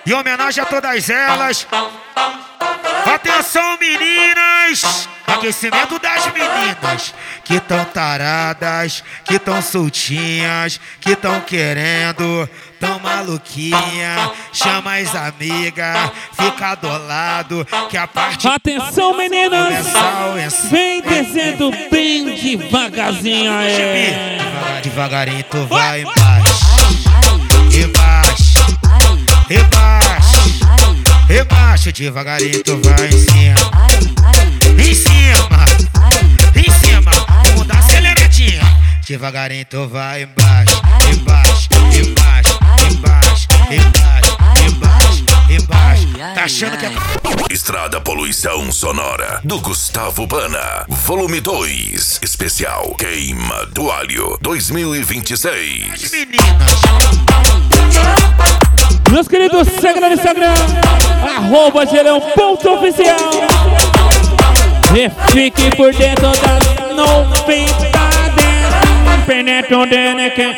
Em homenagem a todas elas. Atenção, meninas! Aquecimento das meninas que tão taradas, que tão soltinhas, que tão querendo, tão maluquinha. Chama as amigas, fica do lado, que a parte... Atenção, meninas! Vem descendo bem devagarzinho aí. Devagarinho tu vai embaixo, embaixo, embaixo, embaixo. Devagarinho tu vai em cima. Em cima, em cima, vamos dar aceleradinha. Devagarinho tu vai embaixo, embaixo, embaixo, embaixo, embaixo, embaixo, embaixo. Tá achando que é... Estrada Poluição Sonora, do Gustavo Pana. Volume 2, especial Queima do Alho 2026. Meninas. Meus queridos, segue no Instagram, @gelão.oficial. E fique por dentro das novidades. Penetro